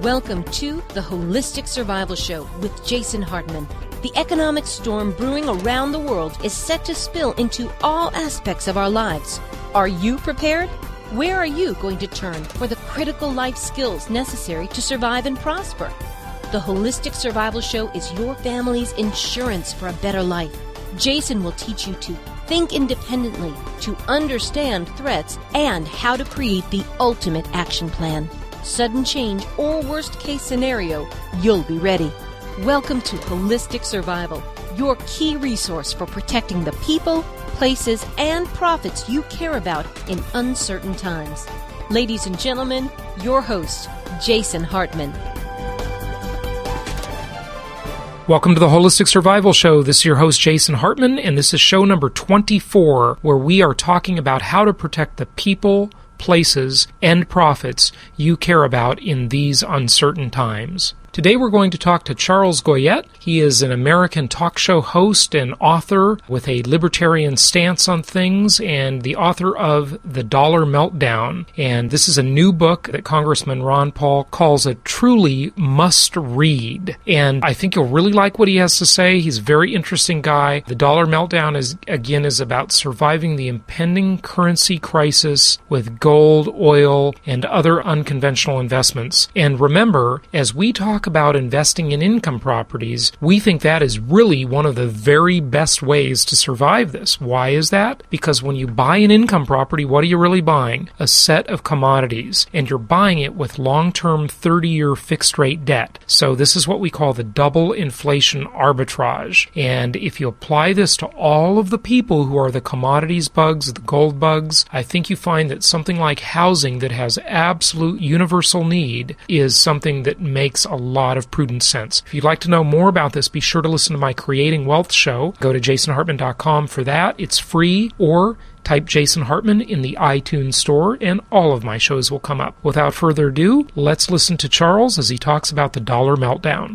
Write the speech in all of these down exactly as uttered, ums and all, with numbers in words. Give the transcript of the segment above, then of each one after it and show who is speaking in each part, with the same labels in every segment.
Speaker 1: Welcome to the Holistic Survival Show with Jason Hartman. The economic storm brewing around the world is set to spill into all aspects of our lives. Are you prepared? Where are you going to turn for the critical life skills necessary to survive and prosper? The Holistic Survival Show is your family's insurance for a better life. Jason will teach you to think independently, to understand threats, and how to create the ultimate action plan. Sudden change or worst case scenario, you'll be ready. Welcome to Holistic Survival, your key resource for protecting the people, places, and profits you care about in uncertain times. Ladies and gentlemen, your host, Jason Hartman.
Speaker 2: Welcome to the Holistic Survival Show. This is your host, Jason Hartman, and this is show number twenty-four, where we are talking about how to protect the people, places, and profits you care about in these uncertain times. Today we're going to talk to Charles Goyette. He is an American talk show host and author with a libertarian stance on things and the author of The Dollar Meltdown. And this is a new book that Congressman Ron Paul calls a truly must-read. And I think you'll really like what he has to say. He's a very interesting guy. The Dollar Meltdown, is again, is about surviving the impending currency crisis with gold, oil, and other unconventional investments. And remember, as we talk about investing in income properties, we think that is really one of the very best ways to survive this. Why is that? Because when you buy an income property, what are you really buying? A set of commodities, and you're buying it with long-term thirty-year fixed-rate debt. So this is what we call the double inflation arbitrage. And if you apply this to all of the people who are the commodities bugs, the gold bugs, I think you find that something like housing that has absolute universal need is something that makes a lot of prudent sense. If you'd like to know more about this, be sure to listen to my Creating Wealth show. Go to jason hartman dot com for that. It's free, or type Jason Hartman in the iTunes store and all of my shows will come up. Without further ado, let's listen to Charles as he talks about the Dollar Meltdown.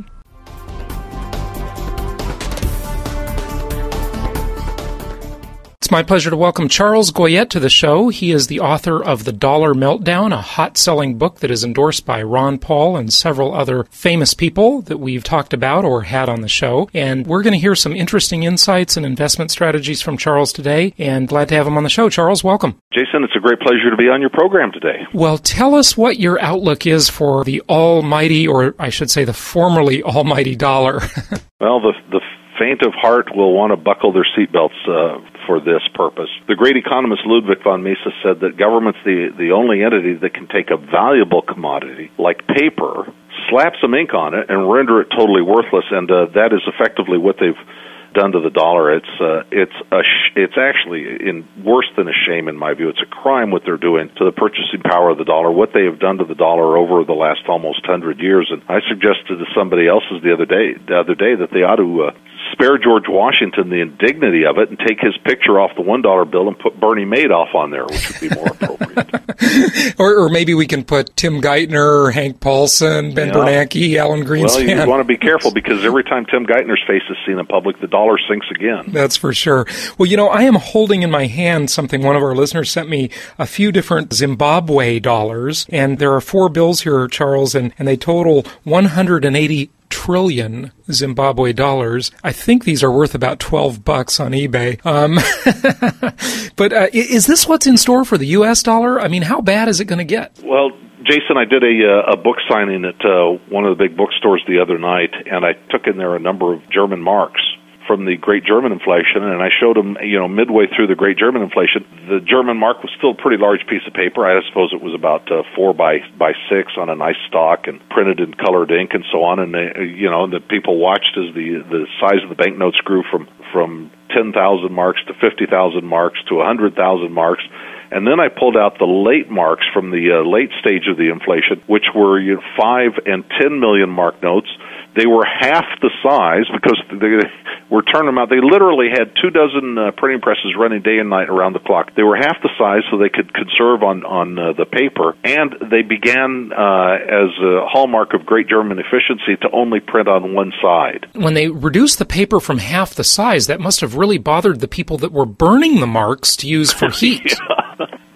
Speaker 2: It's my pleasure to welcome Charles Goyette to the show. He is the author of The Dollar Meltdown, a hot-selling book that is endorsed by Ron Paul and several other famous people that we've talked about or had on the show. And we're going to hear some interesting insights and investment strategies from Charles today, and glad to have him on the show. Charles, welcome.
Speaker 3: Jason, it's a great pleasure to be on your program today.
Speaker 2: Well, tell us what your outlook is for the almighty, or I should say the formerly almighty dollar.
Speaker 3: Well, the the faint of heart will want to buckle their seatbelts uh, for this purpose. The great economist Ludwig von Mises said that government's the, the only entity that can take a valuable commodity like paper, slap some ink on it, and render it totally worthless, and uh, that is effectively what they've done to the dollar. It's uh, it's a sh- it's actually in worse than a shame in my view. It's a crime what they're doing to the purchasing power of the dollar, what they have done to the dollar over the last almost hundred years. And I suggested to somebody else the other day the other day that they ought to uh, spare George Washington the indignity of it and take his picture off the one dollar bill and put Bernie Madoff on there, which would be more appropriate.
Speaker 2: or, or maybe we can put Tim Geithner, Hank Paulson, Ben yeah. Bernanke, Alan Greenspan.
Speaker 3: Well, you want to be careful because every time Tim Geithner's face is seen in public, the dollar sinks again.
Speaker 2: That's for sure. Well, you know, I am holding in my hand something one of our listeners sent me, a few different Zimbabwe dollars, and there are four bills here, Charles, and, and they total one hundred eighty trillion Zimbabwe dollars. I think these are worth about twelve bucks on eBay. Um, but uh, is this what's in store for the U S dollar? I mean, how bad is it going to get?
Speaker 3: Well, Jason, I did a, uh, a book signing at uh, one of the big bookstores the other night, and I took in there a number of German marks from the Great German Inflation, and I showed them, you know, midway through the Great German Inflation, the German mark was still a pretty large piece of paper. I suppose it was about uh, four by by six on a nice stock and printed in colored ink and so on. And they, you know, the people watched as the the size of the banknotes grew from from ten thousand marks to fifty thousand marks to one hundred thousand marks. And then I pulled out the late marks from the uh, late stage of the inflation, which were you know, five and ten million mark notes. They were half the size because they were turning them out. They literally had two dozen uh, printing presses running day and night around the clock. They were half the size so they could conserve on, on uh, the paper. And they began, uh, as a hallmark of great German efficiency, to only print on one side.
Speaker 2: When they reduced the paper from half the size, that must have really bothered the people that were burning the marks to use for heat.
Speaker 3: Yeah.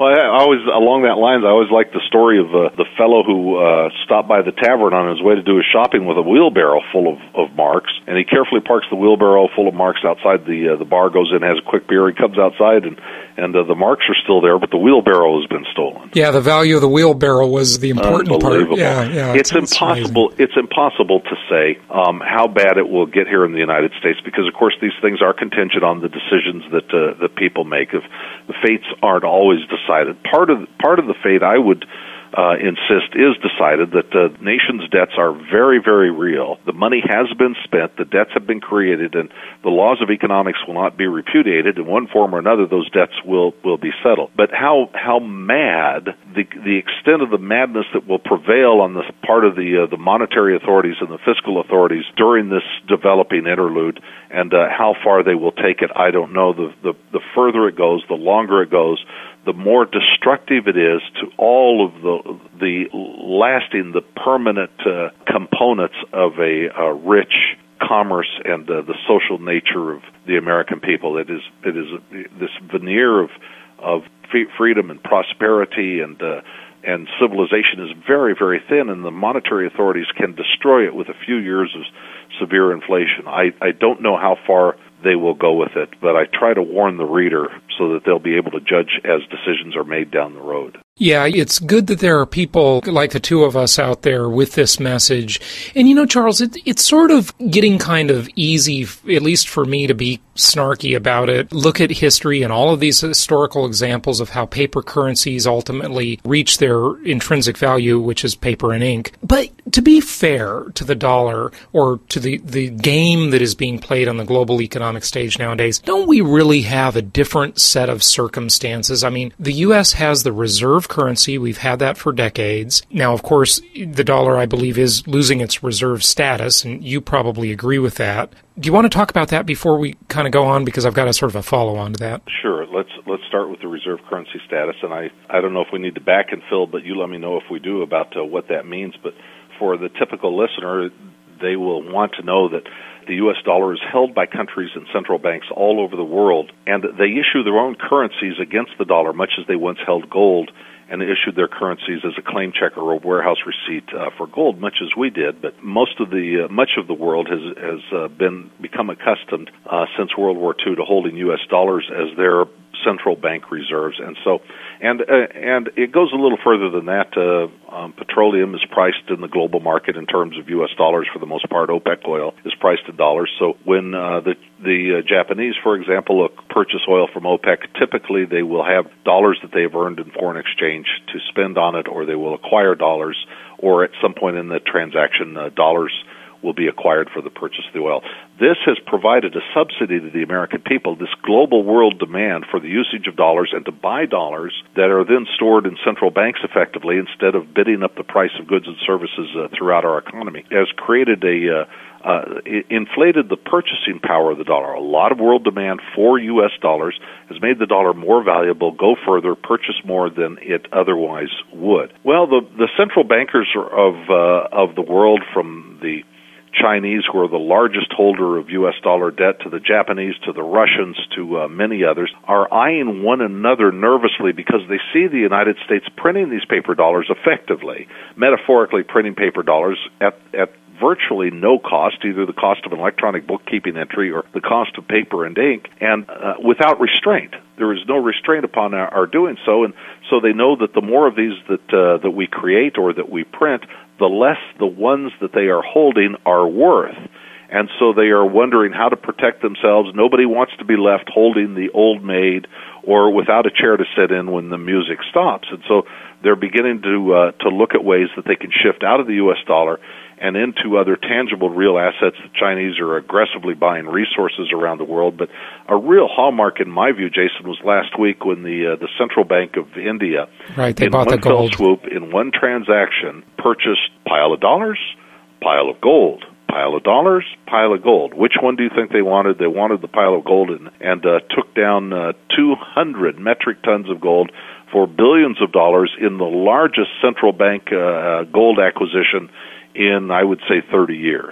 Speaker 3: Well, I always, along that lines, I always like the story of uh, the fellow who uh, stopped by the tavern on his way to do his shopping with a wheelbarrow full of, of marks, and he carefully parks the wheelbarrow full of marks outside the uh, the bar, goes in, has a quick beer, he comes outside, and and uh, the marks are still there, but the wheelbarrow has been stolen.
Speaker 2: Yeah, the value of the wheelbarrow was the important part. Yeah, yeah,
Speaker 3: it's, it's impossible. Amazing. It's impossible to say um, how bad it will get here in the United States because, of course, these things are contingent on the decisions that uh, that people make. If the fates aren't always decided, part of part of the fate I would uh, insist is decided that the uh, nation's debts are very, very real. The money has been spent, the debts have been created, and the laws of economics will not be repudiated. In one form or another, those debts will, will be settled. But how how mad, the the extent of the madness that will prevail on the part of the uh, the monetary authorities and the fiscal authorities during this developing interlude, and uh, how far they will take it, I don't know. The, the the further it goes, the longer it goes, the more destructive it is to all of the the lasting, the permanent uh, components of a, a rich commerce and uh, the social nature of the American people. It is it is this veneer of of freedom and prosperity and uh, and civilization is very, very thin, and the monetary authorities can destroy it with a few years of severe inflation. I, I don't know how far they will go with it, but I try to warn the reader so that they'll be able to judge as decisions are made down the road.
Speaker 2: Yeah, it's good that there are people like the two of us out there with this message. And you know, Charles, it, it's sort of getting kind of easy, at least for me, to be snarky about it. Look at history and all of these historical examples of how paper currencies ultimately reach their intrinsic value, which is paper and ink. But to be fair to the dollar or to the, the game that is being played on the global economic stage nowadays, don't we really have a different set of circumstances? I mean, the U S has the reserve currency. We've had that for decades. Now, of course, the dollar, I believe, is losing its reserve status, and you probably agree with that. Do you want to talk about that before we kind of go on? Because I've got a sort of a follow-on to that.
Speaker 3: Sure. Let's let's start with the reserve currency status, and I, I don't know if we need to back and fill, but you let me know if we do about uh, what that means. But for the typical listener, they will want to know that the U S dollar is held by countries and central banks all over the world, and they issue their own currencies against the dollar, much as they once held gold and issued their currencies as a claim check or a warehouse receipt uh, for gold, much as we did. But most of the uh, much of the world has has uh, been become accustomed uh, since World War Two to holding U S dollars as their central bank reserves, and so and uh, and it goes a little further than that. Uh, um, petroleum is priced in the global market in terms of U S dollars for the most part. OPEC oil is priced in dollars. So when uh, the the uh, Japanese, for example, purchase oil from OPEC, typically they will have dollars that they have earned in foreign exchange to spend on it, or they will acquire dollars, or at some point in the transaction, uh, dollars will be acquired for the purchase of the oil. This has provided a subsidy to the American people, this global world demand for the usage of dollars and to buy dollars that are then stored in central banks effectively instead of bidding up the price of goods and services uh, throughout our economy, has created a uh, uh, inflated the purchasing power of the dollar. A lot of world demand for U S dollars has made the dollar more valuable, go further, purchase more than it otherwise would. Well, the the central bankers of uh, of the world, from the Chinese, who are the largest holder of U S dollar debt, to the Japanese, to the Russians, to uh, many others, are eyeing one another nervously because they see the United States printing these paper dollars effectively, metaphorically printing paper dollars at, at virtually no cost, either the cost of an electronic bookkeeping entry or the cost of paper and ink, and uh, without restraint. There is no restraint upon our, our doing so, and so they know that the more of these that uh, that we create or that we print, the less the ones that they are holding are worth. And so they are wondering how to protect themselves. Nobody wants to be left holding the old maid or without a chair to sit in when the music stops. And so they're beginning to uh, to look at ways that they can shift out of the U S dollar and into other tangible real assets. The Chinese are aggressively buying resources around the world. But a real hallmark, in my view, Jason, was last week when the uh, the Central Bank of India,
Speaker 2: right, they
Speaker 3: in
Speaker 2: bought
Speaker 3: one
Speaker 2: the gold.
Speaker 3: fell swoop, in one transaction, purchased pile of dollars, pile of gold, pile of dollars, pile of gold. Which one do you think they wanted? They wanted the pile of gold, and, and uh, took down uh, two hundred metric tons of gold for billions of dollars in the largest central bank uh, gold acquisition in, I would say, thirty years.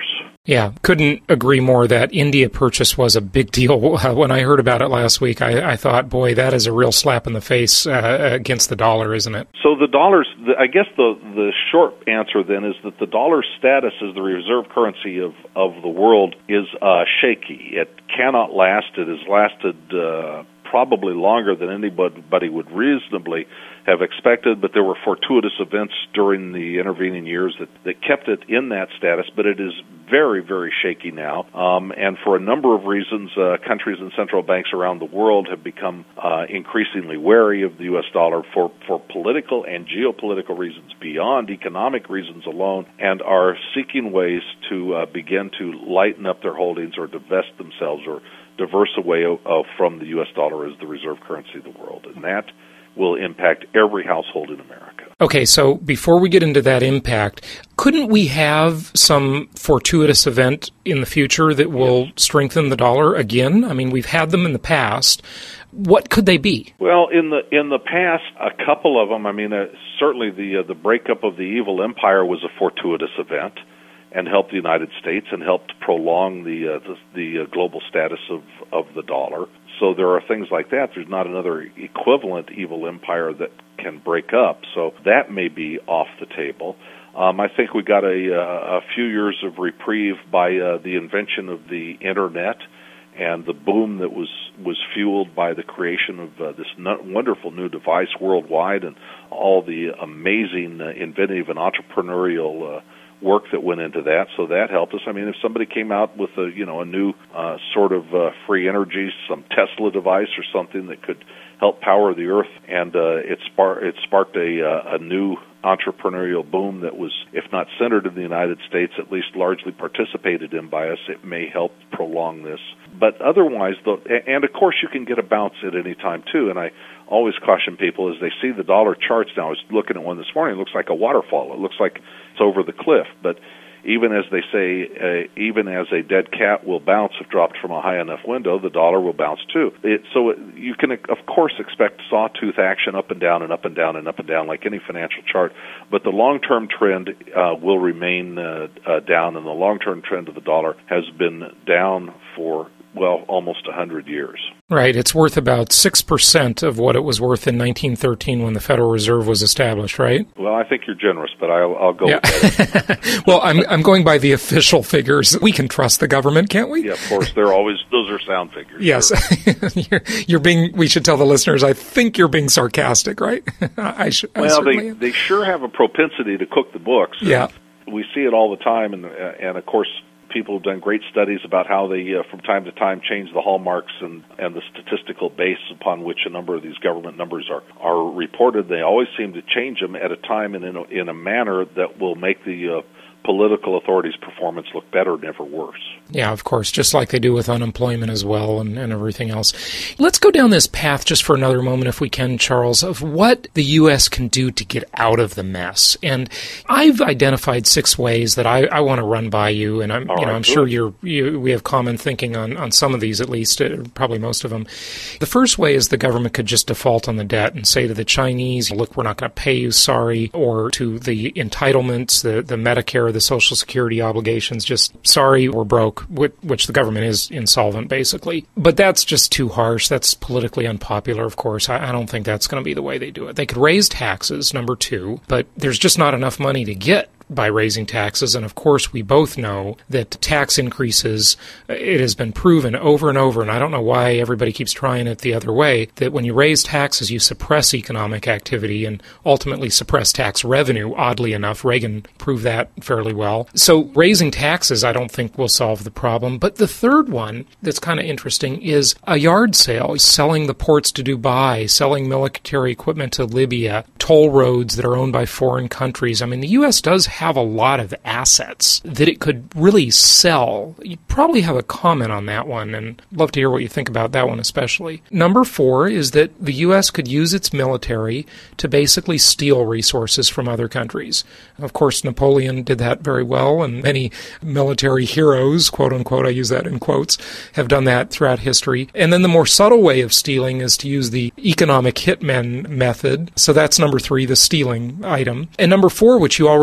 Speaker 2: Yeah, couldn't agree more. That India purchase was a big deal. When I heard about it last week, I, I thought, boy, that is a real slap in the face uh, against the dollar, isn't it?
Speaker 3: So the dollar's, I guess the, the short answer then is that the dollar's status as the reserve currency of, of the world is uh, shaky. It cannot last. It has lasted uh, probably longer than anybody would reasonably have expected, but there were fortuitous events during the intervening years that, that kept it in that status, but it is very, very shaky now. Um, and for a number of reasons, uh, countries and central banks around the world have become uh, increasingly wary of the U S dollar for, for political and geopolitical reasons beyond economic reasons alone, and are seeking ways to uh, begin to lighten up their holdings or divest themselves or diverse away uh, from the U S dollar as the reserve currency of the world. And that will impact every household in America.
Speaker 2: Okay, so before we get into that impact, couldn't we have some fortuitous event in the future that will yes. strengthen the dollar again? I mean, we've had them in the past. What could they be?
Speaker 3: Well, in the in the past, a couple of them. I mean, uh, certainly the uh, the breakup of the evil empire was a fortuitous event and helped the United States and helped prolong the uh, the, the uh, global status of, of the dollar. So there are things like that. There's not another equivalent evil empire that can break up. So that may be off the table. Um, I think we got a, uh, a few years of reprieve by uh, the invention of the Internet and the boom that was, was fueled by the creation of uh, this no- wonderful new device worldwide and all the amazing uh, inventive and entrepreneurial uh, work that went into that, so that helped us. I mean, if somebody came out with a, you know, a new uh, sort of uh, free energy, some Tesla device or something that could help power the earth, and uh, it, spar- it sparked a, uh, a new entrepreneurial boom that was, if not centered in the United States, at least largely participated in by us, it may help prolong this. But otherwise, though, and of course you can get a bounce at any time too, and I always caution people as they see the dollar charts now. I was looking at one this morning, it looks like a waterfall. It looks like it's over the cliff, but even as they say, uh, even as a dead cat will bounce if dropped from a high enough window, the dollar will bounce too. It, so it, you can, of course, expect sawtooth action up and down and up and down and up and down like any financial chart, but the long-term trend uh, will remain uh, uh, down, and the long-term trend of the dollar has been down for, well, almost one hundred years.
Speaker 2: Right. It's worth about six percent of what it was worth in nineteen thirteen when the Federal Reserve was established, right?
Speaker 3: Well, I think you're generous, but I'll, I'll go
Speaker 2: yeah.
Speaker 3: with that.
Speaker 2: Well, I'm I'm going by the official figures. We can trust the government, can't we?
Speaker 3: Yeah, of course. They're always, those are sound figures.
Speaker 2: Yes. Sure. you're, you're being, we should tell the listeners, I think you're being sarcastic, right? I sh-
Speaker 3: well,
Speaker 2: I
Speaker 3: they, they sure have a propensity to cook the books.
Speaker 2: Yeah.
Speaker 3: We see it all the time, and, and of course, people have done great studies about how they, uh, from time to time, change the hallmarks and, and the statistical base upon which a number of these government numbers are, are reported. They always seem to change them at a time and in a, in a manner that will make the uh, political authorities' performance look better, never worse.
Speaker 2: Yeah, of course, just like they do with unemployment as well and, and everything else. Let's go down this path just for another moment, if we can, Charles, of what the U S can do to get out of the mess. And I've identified six ways that I, I want to run by you, and I'm,
Speaker 3: All
Speaker 2: you know,
Speaker 3: right,
Speaker 2: I'm
Speaker 3: good.
Speaker 2: sure you're, you, we have common thinking on, on some of these, at least, uh, probably most of them. The first way is the government could just default on the debt and say to the Chinese, look, we're not going to pay you, sorry, or to the entitlements, the, the Medicare, the Social Security obligations, just sorry, we're broke, which the government is insolvent, basically. But that's just too harsh. That's politically unpopular, of course. I, I don't think that's going to be the way they do it. They could raise taxes, number two, but there's just not enough money to get by raising taxes. And of course, we both know that tax increases, it has been proven over and over, and I don't know why everybody keeps trying it the other way, that when you raise taxes, you suppress economic activity and ultimately suppress tax revenue, oddly enough. Reagan proved that fairly well. So raising taxes, I don't think will solve the problem. But the third one that's kind of interesting is a yard sale, selling the ports to Dubai, selling military equipment to Libya, toll roads that are owned by foreign countries. I mean, the U S does have a lot of assets that it could really sell. You probably have a comment on that one, and I'd love to hear what you think about that one especially. Number four is that the U S could use its military to basically steal resources from other countries. Of course, Napoleon did that very well, and many military heroes, quote unquote, I use that in quotes, have done that throughout history. And then the more subtle way of stealing is to use the economic hitman method. So that's number three, the stealing item. And number four, which you already mentioned,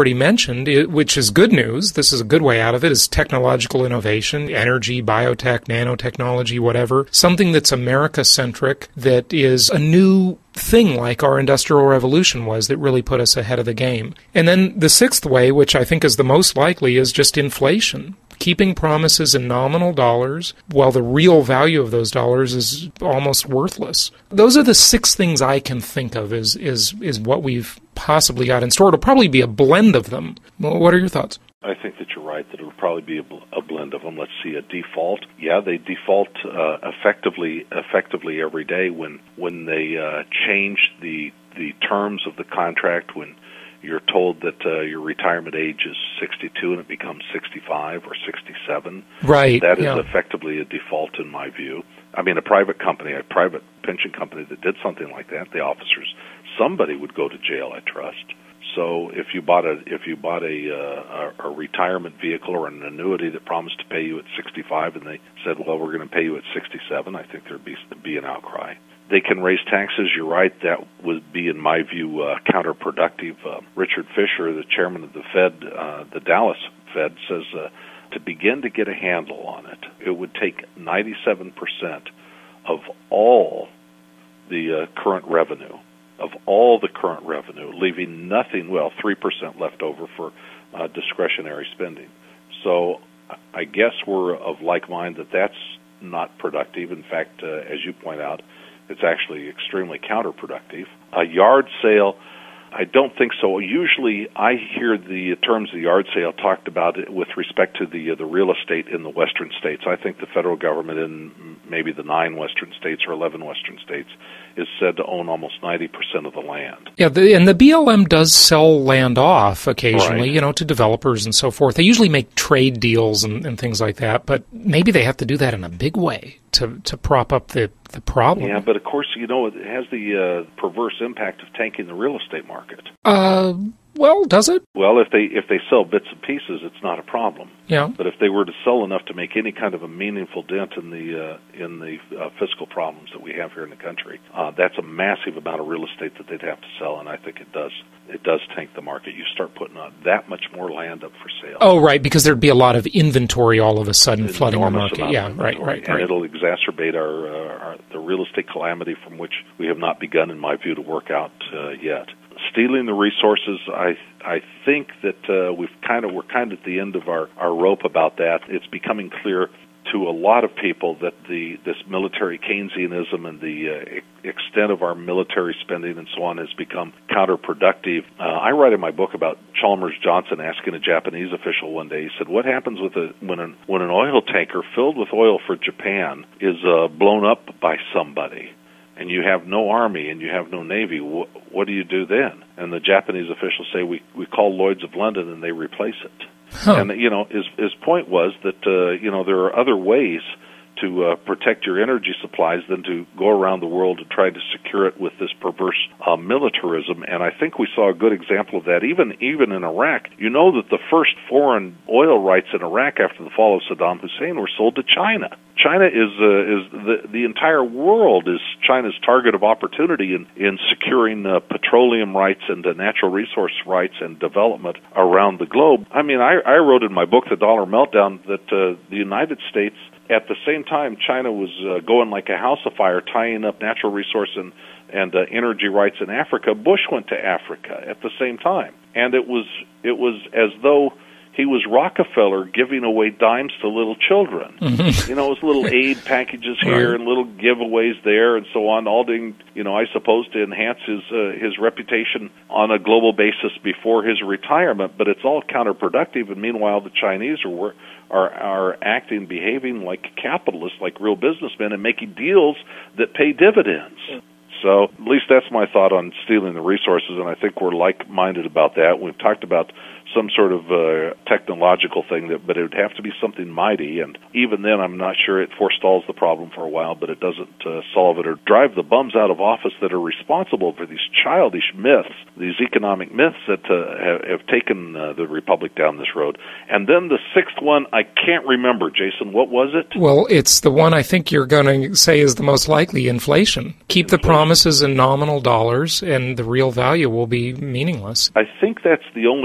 Speaker 2: mentioned, which is good news, this is a good way out of it, is technological innovation, energy, biotech, nanotechnology, whatever. Something that's America-centric, that is a new thing like our Industrial Revolution was, that really put us ahead of the game. And then the sixth way, which I think is the most likely, is just inflation. Keeping promises in nominal dollars while the real value of those dollars is almost worthless. Those are the six things I can think of is is is what we've possibly got in store. It'll probably be a blend of them. Well, what are your thoughts?
Speaker 3: I think that you're right, that it'll probably be a, bl- a blend of them. Let's see, a default. Yeah, they default uh, effectively effectively every day when when they uh, change the the terms of the contract, when you're told that uh, your retirement age is sixty-two and it becomes sixty-five or sixty-seven.
Speaker 2: Right.
Speaker 3: That is
Speaker 2: yeah.
Speaker 3: effectively a default in my view. I mean, a private company, a private pension company that did something like that, the officers, somebody would go to jail, I trust. So if you bought a if you bought a, uh, a a retirement vehicle or an annuity that promised to pay you at sixty-five, and they said, well, we're going to pay you at sixty-seven, I think there'd be be an outcry. They can raise taxes. You're right. That would be, in my view, uh, counterproductive. Uh, Richard Fisher, the chairman of the Fed, uh, the Dallas Fed, says uh, to begin to get a handle on it, it would take ninety-seven percent of all the uh, current revenue, of all the current revenue, leaving nothing, well, three percent left over for uh, discretionary spending. So I guess we're of like mind that that's not productive. In fact, uh, as you point out, it's actually extremely counterproductive. A yard sale, I don't think so. Usually I hear the terms of the yard sale talked about it with respect to the uh, the real estate in the western states. I think the federal government in maybe the nine western states or eleven western states is said to own almost ninety percent of the land.
Speaker 2: Yeah, the, and the B L M does sell land off occasionally,
Speaker 3: right.
Speaker 2: you know, to developers and so forth. They usually make trade deals and, and things like that, but maybe they have to do that in a big way to to prop up the, the problem.
Speaker 3: Yeah, but of course, you know, it has the uh, perverse impact of tanking the real estate market.
Speaker 2: Uh, well, does it?
Speaker 3: Well, if they if they sell bits and pieces, it's not a problem.
Speaker 2: Yeah.
Speaker 3: But if they were to sell enough to make any kind of a meaningful dent in the uh, in the uh, fiscal problems that we have here in the country, uh, that's a massive amount of real estate that they'd have to sell, and I think it does it does tank the market. You start putting on that much more land up for sale.
Speaker 2: Oh, right, because there'd be a lot of inventory all of a sudden flooding the
Speaker 3: Enormous
Speaker 2: market.
Speaker 3: amount
Speaker 2: Yeah,
Speaker 3: of
Speaker 2: right,
Speaker 3: inventory.
Speaker 2: right,
Speaker 3: and
Speaker 2: right.
Speaker 3: it'll exacerbate our, uh, our the real estate calamity from which we have not begun, in my view, to work out uh, yet. Stealing the resources, I I think that uh, we've kind of we're kind of at the end of our, our rope about that. It's becoming clear to a lot of people that the this military Keynesianism and the uh, e- extent of our military spending and so on has become counterproductive. Uh, I write in my book about Chalmers Johnson asking a Japanese official one day. He said, "What happens with a when an when an oil tanker filled with oil for Japan is uh, blown up by somebody, and you have no army and you have no navy, wh- what do you do then?" And the Japanese officials say, we, we call Lloyd's of London and they replace it. Huh. And, you know, his, his point was that, uh, you know, there are other ways to uh, protect your energy supplies than to go around the world to try to secure it with this perverse uh, militarism. And I think we saw a good example of that even even in Iraq. You know that the first foreign oil rights in Iraq after the fall of Saddam Hussein were sold to China. China is uh, is the the entire world is China's target of opportunity in in securing uh, petroleum rights and uh, natural resource rights and development around the globe. I mean, I, I wrote in my book, The Dollar Meltdown, that uh, the United States, at the same time China was uh, going like a house of fire, tying up natural resource and and uh, energy rights in Africa, Bush went to Africa at the same time, and it was it was as though he was Rockefeller giving away dimes to little children. Mm-hmm. You know, it was little aid packages here right. and little giveaways there and so on, all doing, you know, I suppose to enhance his uh, his reputation on a global basis before his retirement. But it's all counterproductive, and meanwhile the Chinese are are are acting, behaving like capitalists, like real businessmen, and making deals that pay dividends. Yeah. So at least that's my thought on stealing the resources, and I think we're like-minded about that. We've talked about some sort of uh, technological thing, that, but it would have to be something mighty, and even then I'm not sure it forestalls the problem for a while, but it doesn't uh, solve it or drive the bums out of office that are responsible for these childish myths, these economic myths that uh, have, have taken uh, the Republic down this road. And then the sixth one, I can't remember. Jason, what was it?
Speaker 2: Well, it's the one I think you're going to say is the most likely, inflation. Keep inflation. The promises in nominal dollars, and the real value will be meaningless.
Speaker 3: I think that's the only way out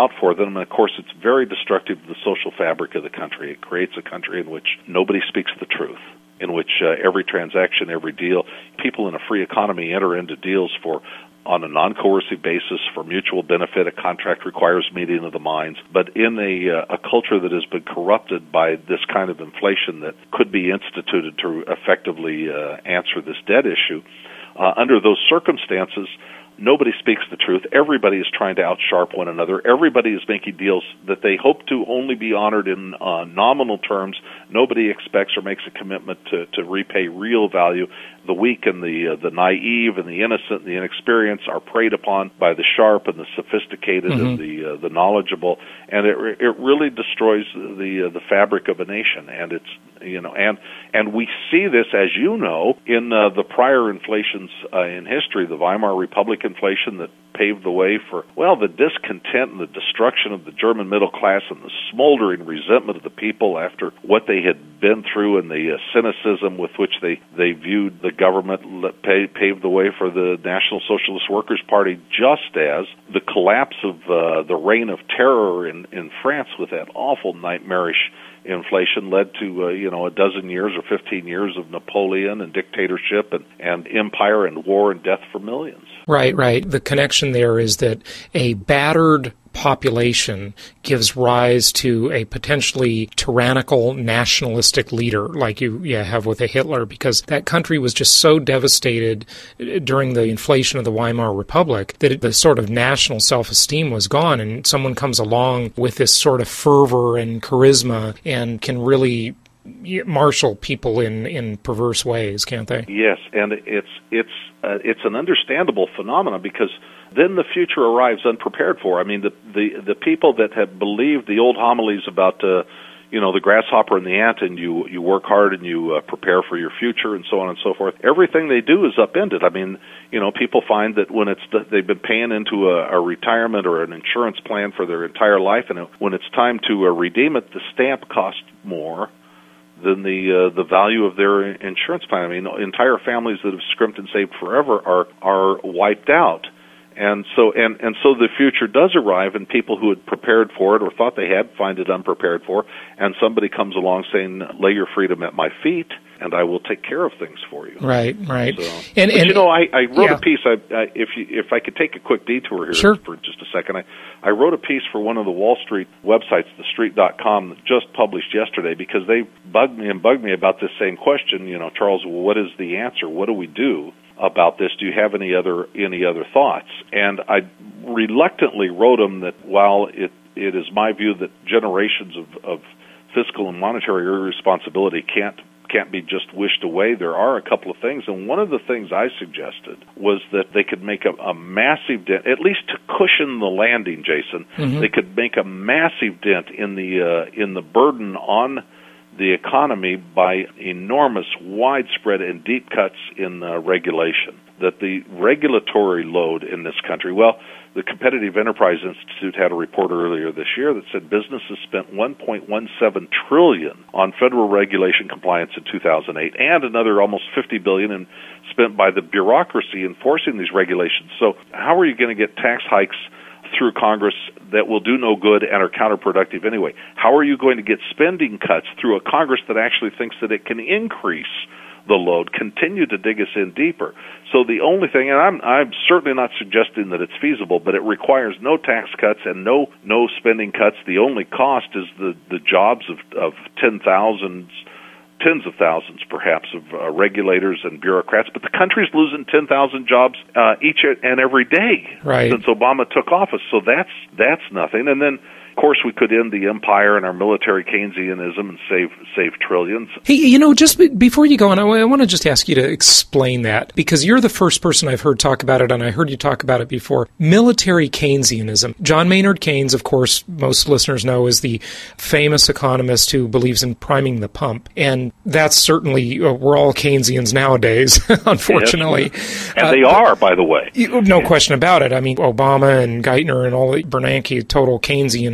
Speaker 3: out for them. And, of course, it's very destructive to the social fabric of the country. It creates a country in which nobody speaks the truth, in which uh, every transaction, every deal, people in a free economy enter into deals for on a non-coercive basis for mutual benefit. A contract requires meeting of the minds. But in a, uh, a culture that has been corrupted by this kind of inflation that could be instituted to effectively uh, answer this debt issue, uh, under those circumstances, nobody speaks the truth. Everybody is trying to outsharp one another. Everybody is making deals that they hope to only be honored in uh, nominal terms. Nobody expects or makes a commitment to, to repay real value. The weak and the uh, the naive and the innocent and the inexperienced are preyed upon by the sharp and the sophisticated mm-hmm. and the uh, the knowledgeable, and it it really destroys the uh, the fabric of a nation. And it's you know and and we see this, as you know, in uh, the prior inflations uh, in history, the Weimar Republic inflation that paved the way for, well, the discontent and the destruction of the German middle class and the smoldering resentment of the people after what they had been through and the uh, cynicism with which they, they viewed the government paved the way for the National Socialist Workers' Party, just as the collapse of uh, the reign of terror in, in France with that awful nightmarish inflation led to, uh, you know, a dozen years or fifteen years of Napoleon and dictatorship and, and empire and war and death for millions.
Speaker 2: Right, right. The connection there is that a battered population gives rise to a potentially tyrannical nationalistic leader like you yeah, have with a Hitler, because that country was just so devastated during the inflation of the Weimar Republic that the sort of national self-esteem was gone, and someone comes along with this sort of fervor and charisma and can really marshal people in, in perverse ways, can't they?
Speaker 3: Yes, and it's it's uh, it's an understandable phenomenon, because then the future arrives unprepared for. I mean, the the, the people that have believed the old homilies about uh, you know the grasshopper and the ant, and you you work hard and you uh, prepare for your future and so on and so forth. Everything they do is upended. I mean, you know, people find that when it's they've been paying into a, a retirement or an insurance plan for their entire life, and when it's time to uh, redeem it, the stamp costs more than the uh, the value of their insurance plan. I mean, entire families that have scrimped and saved forever are are wiped out, and so and and so the future does arrive, and people who had prepared for it or thought they had find it unprepared for, and somebody comes along saying, "Lay your freedom at my feet, and I will take care of things for you."
Speaker 2: Right, right.
Speaker 3: So,
Speaker 2: and,
Speaker 3: but
Speaker 2: and
Speaker 3: you know, I, I wrote
Speaker 2: yeah.
Speaker 3: a piece. I, I, if you, if I could take a quick detour here
Speaker 2: sure.
Speaker 3: for just a second, I, I wrote a piece for one of the Wall Street websites, the street dot com, that just published yesterday, because they bugged me and bugged me about this same question. You know, Charles, well, what is the answer? What do we do about this? Do you have any other any other thoughts? And I reluctantly wrote them that while it it is my view that generations of, of fiscal and monetary irresponsibility can't can't be just wished away, there are a couple of things. And one of the things I suggested was that they could make a, a massive dent, at least to cushion the landing, Jason. Mm-hmm. They could make a massive dent in the uh, in the burden on the economy by enormous, widespread, and deep cuts in uh, regulation. That the regulatory load in this country, well, the Competitive Enterprise Institute had a report earlier this year that said businesses spent one point one seven trillion dollars on federal regulation compliance in two thousand eight, and another almost fifty billion dollars in, spent by the bureaucracy enforcing these regulations. So how are you going to get tax hikes through Congress that will do no good and are counterproductive anyway? How are you going to get spending cuts through a Congress that actually thinks that it can increase the load, continue to dig us in deeper? So the only thing, and I'm I'm certainly not suggesting that it's feasible, but it requires no tax cuts and no no spending cuts. The only cost is the, the jobs of, of ten thousands, tens of thousands perhaps of uh, regulators and bureaucrats. But the country's losing ten thousand jobs uh, each and every day
Speaker 2: right.
Speaker 3: since Obama took office. So that's that's nothing. And then, of course, we could end the empire and our military Keynesianism and save save trillions.
Speaker 2: Hey, you know, just be, before you go on, I, I want to just ask you to explain that, because you're the first person I've heard talk about it, and I heard you talk about it before. Military Keynesianism. John Maynard Keynes, of course, most listeners know, is the famous economist who believes in priming the pump, and that's certainly, uh, we're all Keynesians nowadays, unfortunately.
Speaker 3: Yes. And uh, they are, by the way.
Speaker 2: No question about it. I mean, Obama and Geithner and all, Bernanke, total Keynesian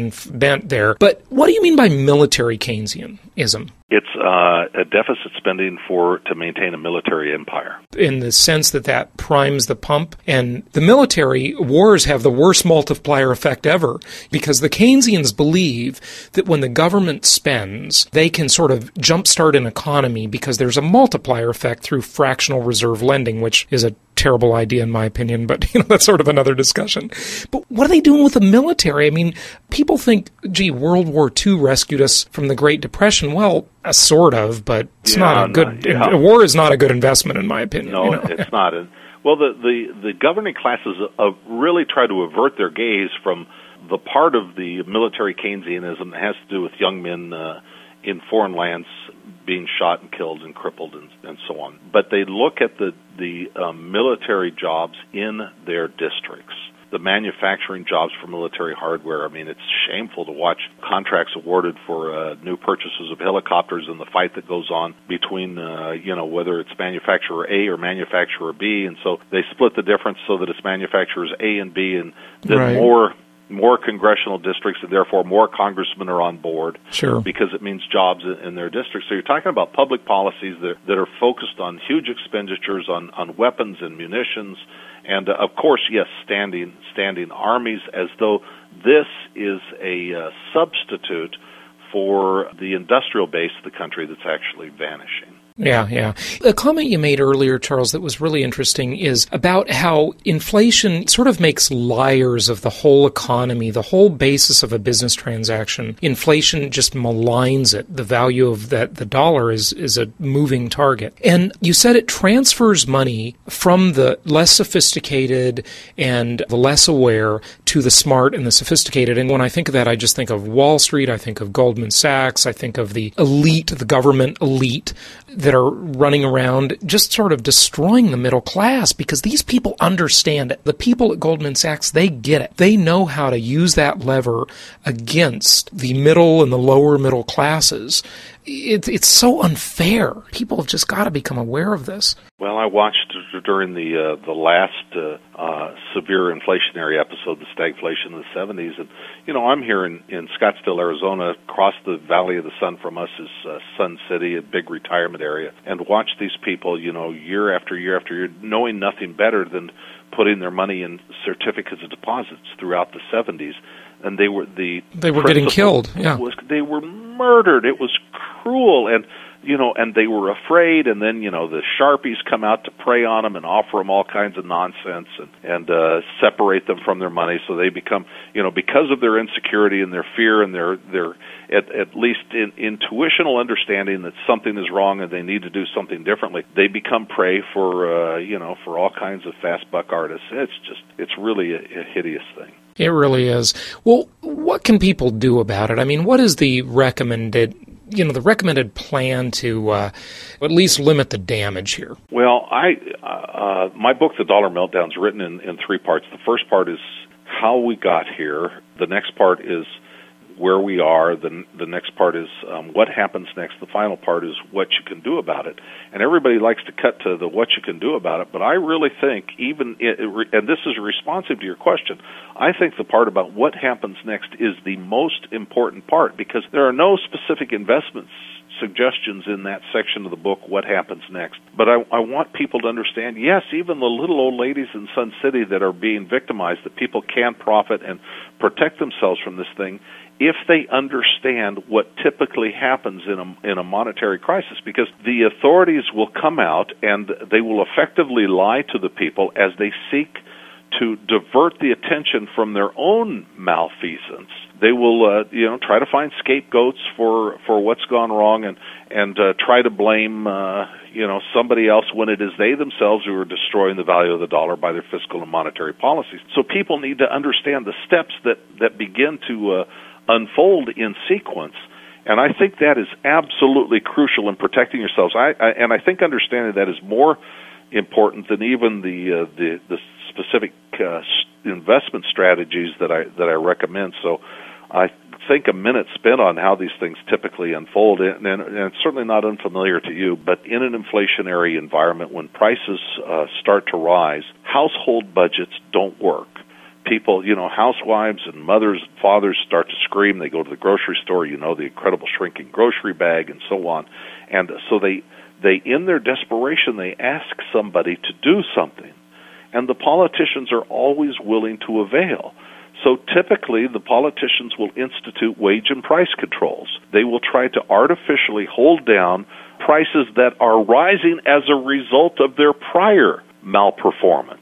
Speaker 2: Keynesian bent there. But what do you mean by military Keynesianism?
Speaker 3: It's uh, a deficit spending for to maintain a military empire.
Speaker 2: In the sense that that primes the pump. And the military wars have the worst multiplier effect ever, because the Keynesians believe that when the government spends, they can sort of jumpstart an economy because there's a multiplier effect through fractional reserve lending, which is a terrible idea in my opinion, but you know that's sort of another discussion. But what are they doing with the military? I mean, people think, gee, World War Two rescued us from the Great Depression. Well, uh, sort of, but it's
Speaker 3: yeah,
Speaker 2: not a good,
Speaker 3: no, yeah.
Speaker 2: a war is not a good investment in my opinion.
Speaker 3: No,
Speaker 2: you know?
Speaker 3: it's not. Well, the, the, the governing classes uh, really try to avert their gaze from the part of the military Keynesianism that has to do with young men uh, in foreign lands being shot and killed and crippled and, and so on. But they look at the, the um, military jobs in their districts, the manufacturing jobs for military hardware. I mean, it's shameful to watch contracts awarded for uh, new purchases of helicopters and the fight that goes on between, uh, you know, whether it's manufacturer A or manufacturer B. And so they split the difference so that it's manufacturers A and B, and then
Speaker 2: right.
Speaker 3: more more congressional districts, and therefore more congressmen are on board.
Speaker 2: Sure.
Speaker 3: Because it means jobs in, in their districts. So you're talking about public policies that, that are focused on huge expenditures on, on weapons and munitions, and uh, of course, yes, standing standing armies, as though this is a uh, substitute for the industrial base of the country that's actually vanishing.
Speaker 2: Yeah, yeah. A comment you made earlier, Charles, that was really interesting is about how inflation sort of makes liars of the whole economy, the whole basis of a business transaction. Inflation just maligns it. The value of that, the dollar is, is a moving target. And you said it transfers money from the less sophisticated and the less aware to the smart and the sophisticated. And when I think of that, I just think of Wall Street, I think of Goldman Sachs, I think of the elite, the government elite that are running around just sort of destroying the middle class, because these people understand it. The people at Goldman Sachs, they get it. They know how to use that lever against the middle and the lower middle classes. It, it's so unfair. People have just got to become aware of this.
Speaker 3: Well, I watched during the uh, the last uh, uh, severe inflationary episode, the stagflation in the seventies, and you know I'm here in, in Scottsdale, Arizona. Across the Valley of the Sun from us is uh, Sun City, a big retirement area, and watch these people, you know, year after year after year, knowing nothing better than putting their money in certificates of deposits throughout the seventies. And they were the
Speaker 2: they were getting killed. Yeah,
Speaker 3: was, they were murdered. It was cruel, and you know, and they were afraid. And then you know, the Sharpies come out to prey on them and offer them all kinds of nonsense and and uh, separate them from their money. So they become, you know, because of their insecurity and their fear and their their at, at least in, intuitional understanding that something is wrong and they need to do something differently, they become prey for uh, you know for all kinds of fast buck artists. It's just it's really a, a hideous thing.
Speaker 2: It really is. Well, what can people do about it? I mean, what is the recommended, you know, the recommended plan to uh, at least limit the damage here?
Speaker 3: Well, I uh, my book, The Dollar Meltdown, is written in, in three parts. The first part is how we got here. The next part is where we are. The, the next part is um, what happens next. The final part is what you can do about it. And everybody likes to cut to the what you can do about it, but I really think even, it, and this is responsive to your question, I think the part about what happens next is the most important part, because there are no specific investments suggestions in that section of the book, what happens next. But I, I want people to understand, yes, even the little old ladies in Sun City that are being victimized, that people can profit and protect themselves from this thing if they understand what typically happens in a, in a monetary crisis, because the authorities will come out and they will effectively lie to the people as they seek to divert the attention from their own malfeasance. They will, uh, you know, try to find scapegoats for, for what's gone wrong and and uh, try to blame, uh, you know, somebody else when it is they themselves who are destroying the value of the dollar by their fiscal and monetary policies. So people need to understand the steps that that begin to uh, unfold in sequence. And I think that is absolutely crucial in protecting yourselves. I, I and I think understanding that is more important than even the uh, the, the specific uh, investment strategies that I that I recommend. So I think a minute spent on how these things typically unfold, and, and, and it's certainly not unfamiliar to you, but in an inflationary environment, when prices uh, start to rise, household budgets don't work, people, you know, housewives and mothers, fathers start to scream. They go to the grocery store, you know, the incredible shrinking grocery bag and so on. And so they, they in their desperation, they ask somebody to do something. And the politicians are always willing to avail. So typically, the politicians will institute wage and price controls. They will try to artificially hold down prices that are rising as a result of their prior malperformance.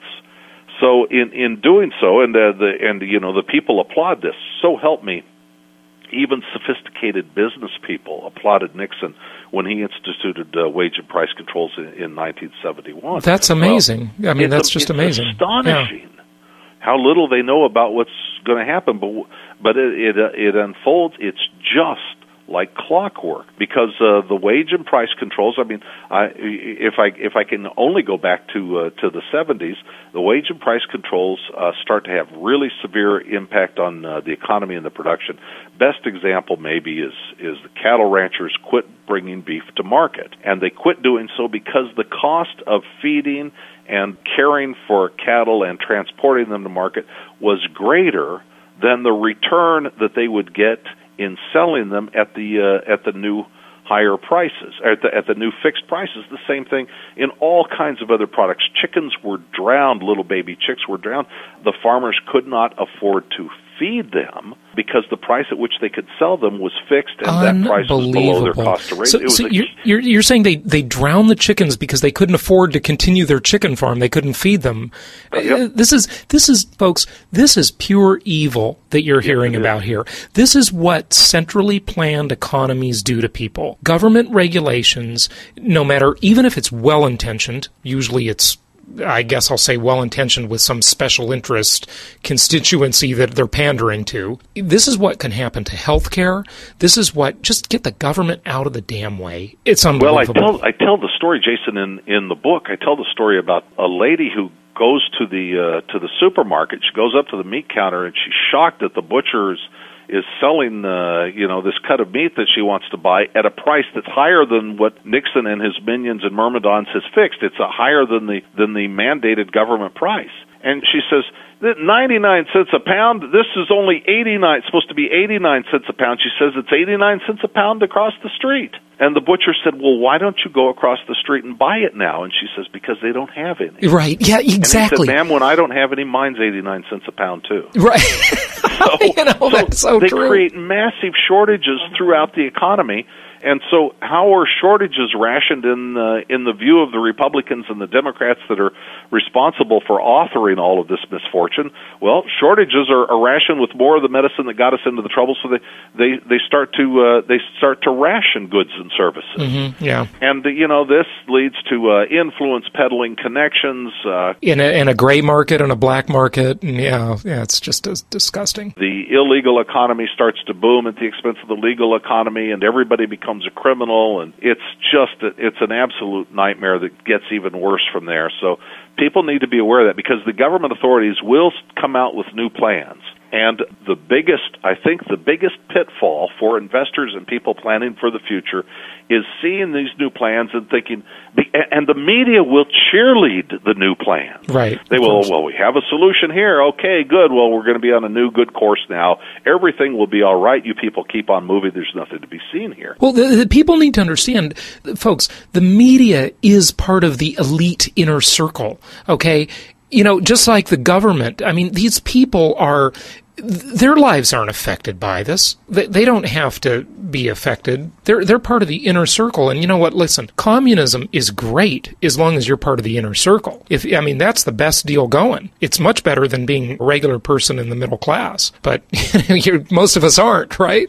Speaker 3: So in, in doing so, and uh, the and you know the people applaud this. So help me, even sophisticated business people applauded Nixon when he instituted uh, wage and price controls in, in nineteen seventy-one.
Speaker 2: That's amazing. Well, I mean, that's
Speaker 3: a,
Speaker 2: just
Speaker 3: it's
Speaker 2: amazing.
Speaker 3: Astonishing
Speaker 2: Yeah.
Speaker 3: how little they know about what's going to happen, but but it it, uh, it unfolds. It's just like clockwork, because uh, the wage and price controls. I mean, I, if I if I can only go back to uh, to the seventies, the wage and price controls uh, start to have really severe impact on uh, the economy and the production. Best example maybe is is the cattle ranchers quit bringing beef to market, and they quit doing so because the cost of feeding and caring for cattle and transporting them to market was greater than the return that they would get in selling them at the uh, at the new higher prices, at the, at the new fixed prices. The same thing in all kinds of other products. Chickens were drowned, little baby chicks were drowned. The farmers could not afford to feed them because the price at which they could sell them was fixed, and that price was below their cost to raise.
Speaker 2: So,
Speaker 3: it was
Speaker 2: so
Speaker 3: a,
Speaker 2: you're, you're, you're saying they, they drowned the chickens because they couldn't afford to continue their chicken farm. They couldn't feed them.
Speaker 3: Uh, yep.
Speaker 2: This is, this is, folks, this is pure evil that you're yes, hearing about is. here. This is what centrally planned economies do to people. Government regulations, no matter, even if it's well-intentioned, usually it's I guess I'll say well-intentioned with some special interest constituency that they're pandering to. This is what can happen to healthcare. This is what, just get the government out of the damn way. It's unbelievable.
Speaker 3: Well, I tell, I tell the story, Jason, in, in the book. I tell the story about a lady who goes to the uh, to the supermarket. She goes up to the meat counter, and she's shocked that the butcher's is selling, uh, you know, this cut of meat that she wants to buy at a price that's higher than what Nixon and his minions and myrmidons has fixed. It's a higher than the than the mandated government price. And she says, ninety-nine cents a pound, this is only eighty-nine, it's supposed to be eighty-nine cents a pound. She says it's eighty-nine cents a pound across the street. And the butcher said, well, why don't you go across the street and buy it now? And she says, because they don't have any.
Speaker 2: Right, yeah, exactly.
Speaker 3: And he said, ma'am, when I don't have any, mine's eighty-nine cents a pound too.
Speaker 2: Right.
Speaker 3: So,
Speaker 2: you know, that's so, so
Speaker 3: they
Speaker 2: true.
Speaker 3: create massive shortages throughout the economy. And so how are shortages rationed in uh, in the view of the Republicans and the Democrats that are responsible for authoring all of this misfortune? Well, shortages are, are rationed with more of the medicine that got us into the trouble, so they they, they start to uh, they start to ration goods and services.
Speaker 2: Mm-hmm, yeah.
Speaker 3: And, uh, you know, this leads to uh, influence peddling connections. Uh,
Speaker 2: in, a, in a gray market and a black market. And yeah, yeah, it's just as disgusting.
Speaker 3: The illegal economy starts to boom at the expense of the legal economy, and everybody becomes a criminal, and it's just a, it's an absolute nightmare that gets even worse from there. So people need to be aware of that, because the government authorities will come out with new plans. And the biggest, I think the biggest pitfall for investors and people planning for the future is seeing these new plans and thinking, and the media will cheerlead the new plans.
Speaker 2: Right.
Speaker 3: They will, well, we have a solution here. Okay, good. Well, we're going to be on a new good course now. Everything will be all right. You people keep on moving. There's nothing to be seen here.
Speaker 2: Well, the, the people need to understand, folks, the media is part of the elite inner circle, okay? You know, just like the government, I mean, these people are, their lives aren't affected by this. They, they don't have to be affected. They're they're part of the inner circle. And you know what? Listen, communism is great as long as you're part of the inner circle. If I mean, that's the best deal going. It's much better than being a regular person in the middle class. But you're, most of us aren't, right?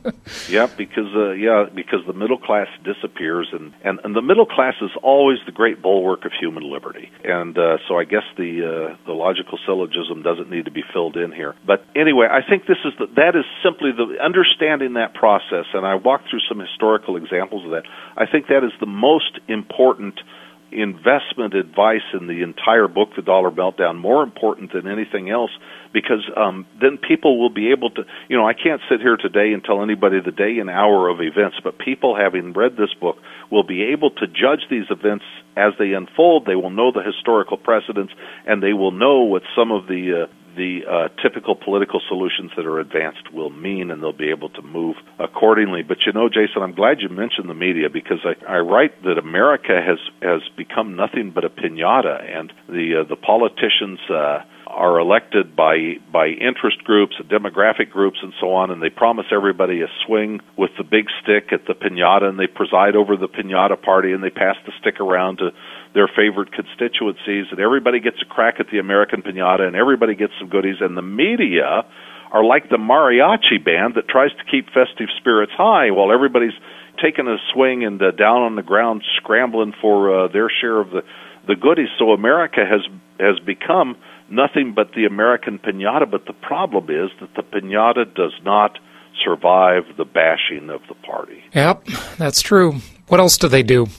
Speaker 3: yeah, because uh, yeah, because the middle class disappears, and, and, and the middle class is always the great bulwark of human liberty. And uh, so I guess the uh, the logical syllogism doesn't need to be filled in here, but. Anyway, I think this is the, that is simply the understanding that process, and I walked through some historical examples of that. I think that is the most important investment advice in the entire book, The Dollar Meltdown, more important than anything else, because um, then people will be able to, you know, I can't sit here today and tell anybody the day and hour of events, but people, having read this book, will be able to judge these events as they unfold. They will know the historical precedents, and they will know what some of the uh, the uh, typical political solutions that are advanced will mean, and they'll be able to move accordingly. But you know, Jason, I'm glad you mentioned the media, because I, I write that America has, has become nothing but a piñata, and the uh, the politicians uh, are elected by by interest groups and demographic groups and so on, and they promise everybody a swing with the big stick at the piñata, and they preside over the piñata party, and they pass the stick around to their favorite constituencies, and everybody gets a crack at the American piñata, and everybody gets some goodies, and the media are like the mariachi band that tries to keep festive spirits high while everybody's taking a swing and uh, down on the ground scrambling for uh, their share of the, the goodies. So America has has become nothing but the American piñata, but the problem is that the piñata does not survive the bashing of the party.
Speaker 2: Yep, that's true. What else do they do?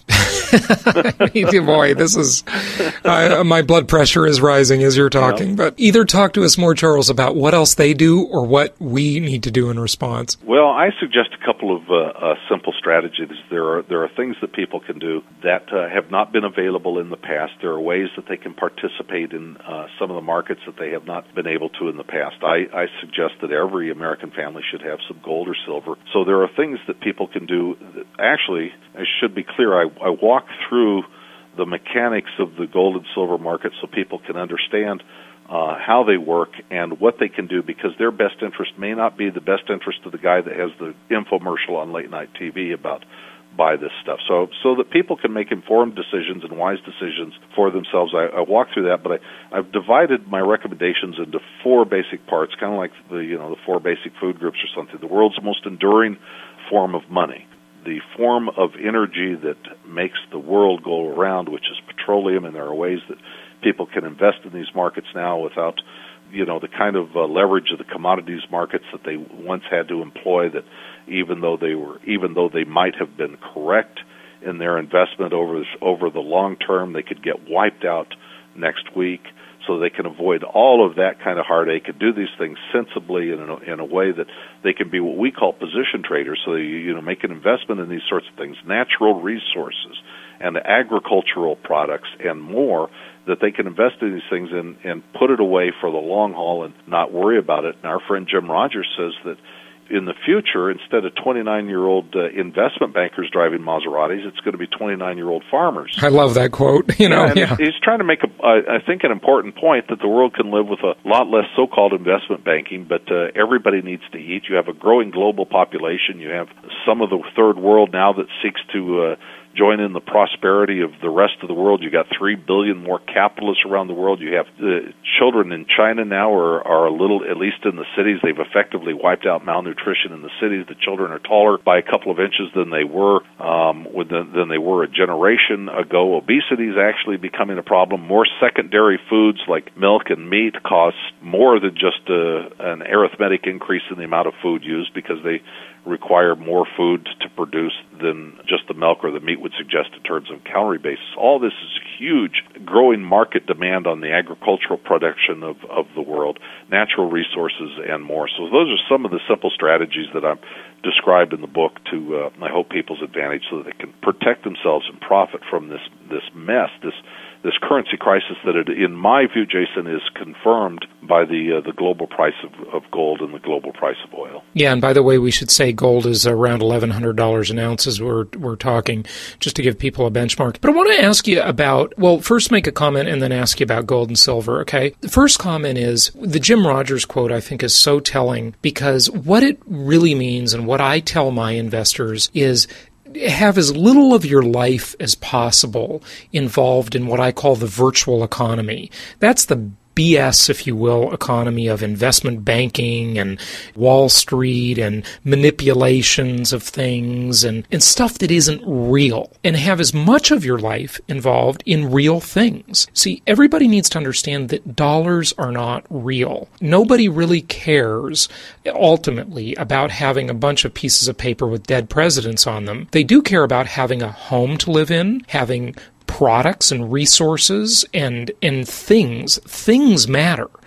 Speaker 2: I mean, boy, this is, uh, my blood pressure is rising as you're talking. Yeah. But either talk to us more, Charles, about what else they do or what we need to do in response.
Speaker 3: Well, I suggest a couple of uh, uh, simple strategies. There are there are things that people can do that uh, have not been available in the past. There are ways that they can participate in uh, some of the markets that they have not been able to in the past. I, I suggest that every American family should have some gold or silver. So there are things that people can do. That actually, I should be clear, I, I walk through the mechanics of the gold and silver market so people can understand uh, how they work and what they can do, because their best interest may not be the best interest of the guy that has the infomercial on late night T V about buy this stuff. So so that people can make informed decisions and wise decisions for themselves. I, I walk through that, but I, I've divided my recommendations into four basic parts, kind of like the you know the four basic food groups or something. The world's most enduring form of money, the form of energy that makes the world go around, which is petroleum, and there are ways that people can invest in these markets now without, you know, the kind of uh, leverage of the commodities markets that they once had to employ, that even though they were, even though they might have been correct in their investment over over the long term, they could get wiped out next week. So they can avoid all of that kind of heartache and do these things sensibly in a, in a way that they can be what we call position traders. So you, you know, make an investment in these sorts of things, natural resources and agricultural products and more, that they can invest in these things and, and put it away for the long haul and not worry about it. And our friend Jim Rogers says that in the future, instead of twenty-nine-year-old uh, investment bankers driving Maseratis, it's going to be twenty-nine-year-old farmers.
Speaker 2: I love that quote. You know,
Speaker 3: yeah,
Speaker 2: yeah.
Speaker 3: He's trying to make, a, uh, I think, an important point that the world can live with a lot less so-called investment banking, but uh, everybody needs to eat. You have a growing global population. You have some of the third world now that seeks to uh, join in the prosperity of the rest of the world. You got three billion more capitalists around the world. You have uh, children in China now are, are a little, at least in the cities, they've effectively wiped out malnutrition in the cities. The children are taller by a couple of inches than they were um, than, than they were a generation ago. Obesity is actually becoming a problem. More secondary foods like milk and meat cost more than just uh, an arithmetic increase in the amount of food used, because they require more food to produce than just the milk or the meat would suggest in terms of calorie basis. All this is huge growing market demand on the agricultural production of, of the world, natural resources, and more. So those are some of the simple strategies that I've described in the book to, uh, I hope, people's advantage, so that they can protect themselves and profit from this, this mess, this this currency crisis that, it, in my view, Jason, is confirmed by the uh, the global price of, of gold and the global price of oil.
Speaker 2: Yeah, and by the way, we should say gold is around eleven hundred dollars an ounce as we're, we're talking, just to give people a benchmark. But I want to ask you about, well, first make a comment and then ask you about gold and silver, okay? The first comment is, the Jim Rogers quote, I think, is so telling, because what it really means, and what I tell my investors, is have as little of your life as possible involved in what I call the virtual economy. That's the B S, if you will, economy of investment banking and Wall Street and manipulations of things and, and stuff that isn't real, and have as much of your life involved in real things. See, everybody needs to understand that dollars are not real. Nobody really cares ultimately about having a bunch of pieces of paper with dead presidents on them. They do care about having a home to live in, having products and resources and and things. Things matter.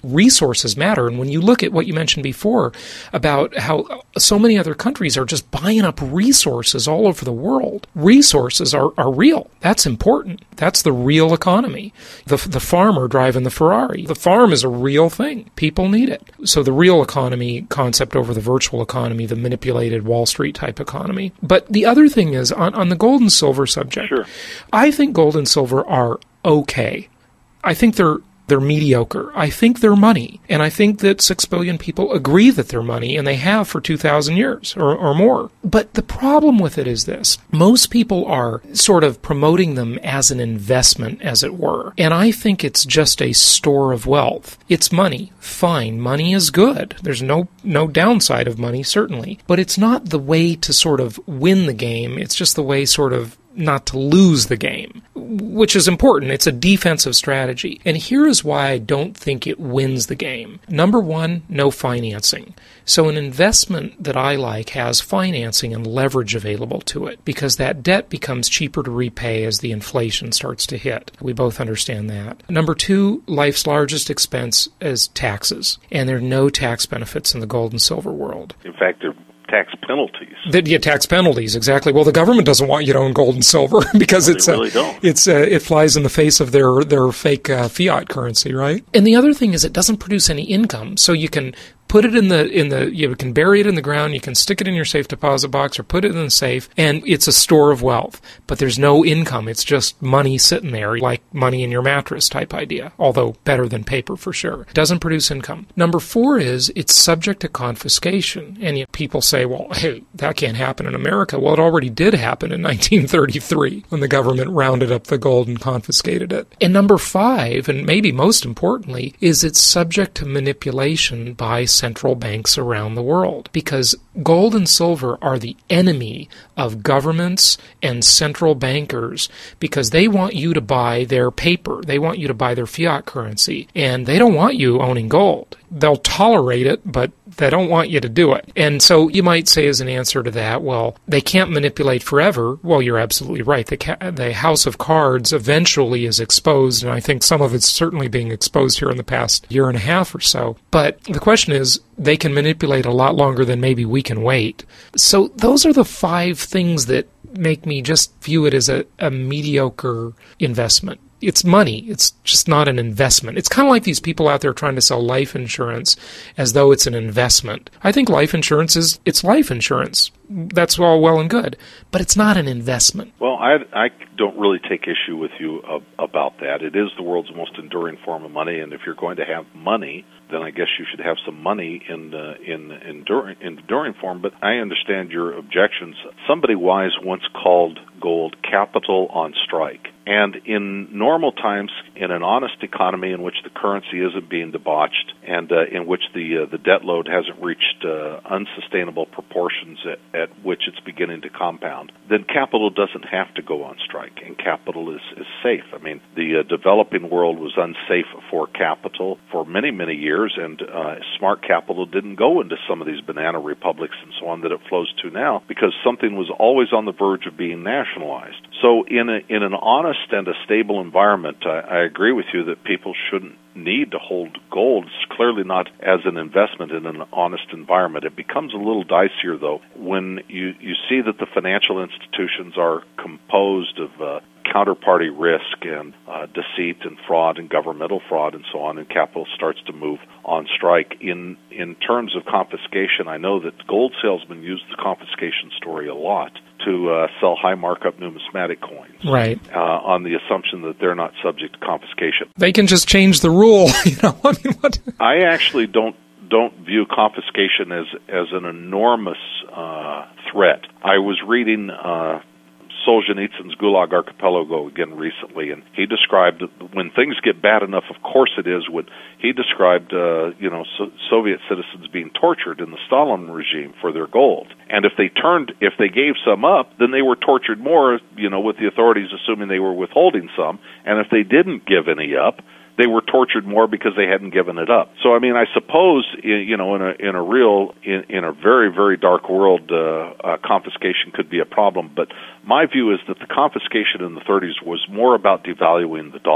Speaker 2: resources matter. And when you look at what you mentioned before about how so many other countries are just buying up resources all over the world, resources are, are real. That's important. That's the real economy. The, the farmer driving the Ferrari. The farm is a real thing. People need it. So the real economy concept over the virtual economy, the manipulated Wall Street type economy. But the other thing is, on, on the gold and silver subject,
Speaker 3: sure.
Speaker 2: I think gold and silver are okay. I think they're they're mediocre. I think they're money. And I think that six billion people agree that they're money, and they have for two thousand years or, or more. But the problem with it is this. Most people are sort of promoting them as an investment, as it were. And I think it's just a store of wealth. It's money. Fine. Money is good. There's no, no downside of money, certainly. But it's not the way to sort of win the game. It's just the way sort of not to lose the game, which is important. It's a defensive strategy. And here is why I don't think it wins the game. Number one, no financing. So an investment that I like has financing and leverage available to it because that debt becomes cheaper to repay as the inflation starts to hit. We both understand that. Number two, life's largest expense is taxes. And there are no tax benefits in the gold and silver world.
Speaker 3: In fact, there tax penalties.
Speaker 2: The, yeah, tax penalties, exactly. Well, the government doesn't want you to own gold and silver because
Speaker 3: no,
Speaker 2: it's
Speaker 3: they really
Speaker 2: uh,
Speaker 3: don't.
Speaker 2: it's uh, it flies in the face of their their fake uh, fiat currency, right? And the other thing is it doesn't produce any income, so you can put it in the in the you can bury it in the ground, you can stick it in your safe deposit box or put it in the safe, and it's a store of wealth. But there's no income. It's just money sitting there, like money in your mattress type idea, although better than paper for sure. It doesn't produce income. Number four is it's subject to confiscation. And yet people say, well, hey, that can't happen in America. Well, it already did happen in nineteen thirty-three when the government rounded up the gold and confiscated it. And number five, and maybe most importantly, is it's subject to manipulation by central banks around the world, because gold and silver are the enemy of governments and central bankers because they want you to buy their paper. They want you to buy their fiat currency, and they don't want you owning gold. They'll tolerate it, but they don't want you to do it. And so you might say as an answer to that, well, they can't manipulate forever. Well, you're absolutely right. The, ca- the house of cards eventually is exposed, and I think some of it's certainly being exposed here in the past year and a half or so. But the question is, they can manipulate a lot longer than maybe we can wait. So those are the five things that make me just view it as a, a mediocre investment. It's money. It's just not an investment. It's kind of like these people out there trying to sell life insurance as though it's an investment. I think life insurance is, it's life insurance. That's all well and good, but it's not an investment.
Speaker 3: Well, I, I don't really take issue with you uh, about that. It is the world's most enduring form of money, and if you're going to have money, then I guess you should have some money in uh, in enduring, enduring form. But I understand your objections. Somebody wise once called gold capital on strike. And in normal times, in an honest economy in which the currency isn't being debauched and uh, in which the uh, the debt load hasn't reached uh, unsustainable proportions at, at which it's beginning to compound, then capital doesn't have to go on strike, and capital is, is safe. I mean, the uh, developing world was unsafe for capital for many, many years, and uh, smart capital didn't go into some of these banana republics and so on that it flows to now because something was always on the verge of being nationalized. So in a, in an honest and a stable environment, I, I agree with you that people shouldn't need to hold gold. It's clearly not as an investment in an honest environment. It becomes a little dicier, though, when you, you see that the financial institutions are composed of uh, counterparty risk and uh, deceit and fraud and governmental fraud and so on, and capital starts to move on strike. In in terms of confiscation, I know that gold salesmen use the confiscation story a lot to uh, sell high markup numismatic coins,
Speaker 2: right?
Speaker 3: Uh, on the assumption that they're not subject to confiscation.
Speaker 2: They can just change the rule, you know. I mean, what?
Speaker 3: I actually don't don't view confiscation as as an enormous uh, threat. I was reading Uh, Solzhenitsyn's Gulag Archipelago again recently, and he described when things get bad enough, of course it is, when he described, uh, you know, so- Soviet citizens being tortured in the Stalin regime for their gold. And if they turned, if they gave some up, then they were tortured more, you know, with the authorities assuming they were withholding some. And if they didn't give any up, they were tortured more because they hadn't given it up. So, I mean, I suppose, you know, in a in a real, in, in a very, very dark world, uh, uh, confiscation could be a problem. But my view is that the confiscation in the thirties was more about devaluing the dollar.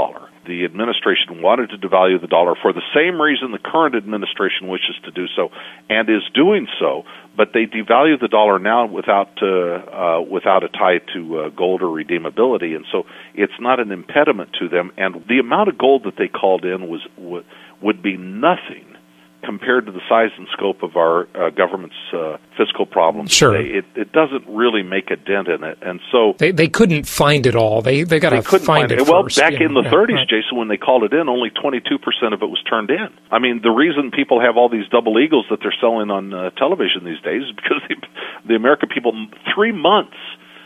Speaker 3: the administration wanted to devalue the dollar for the same reason the current administration wishes to do so and is doing so, but they devalue the dollar now without uh, uh, without a tie to uh, gold or redeemability, and so it's not an impediment to them. And the amount of gold that they called in was w- would be nothing compared to the size and scope of our uh, government's uh, fiscal problems.
Speaker 2: Sure.
Speaker 3: It, it doesn't really make a dent in it. And so
Speaker 2: they they couldn't find it all. They they got to find,
Speaker 3: find
Speaker 2: it,
Speaker 3: it Well,
Speaker 2: first.
Speaker 3: back
Speaker 2: yeah,
Speaker 3: in the
Speaker 2: yeah,
Speaker 3: thirties,
Speaker 2: right.
Speaker 3: Jason, when they called it in, only twenty-two percent of it was turned in. I mean, the reason people have all these double eagles that they're selling on uh, television these days is because the, the American people, three months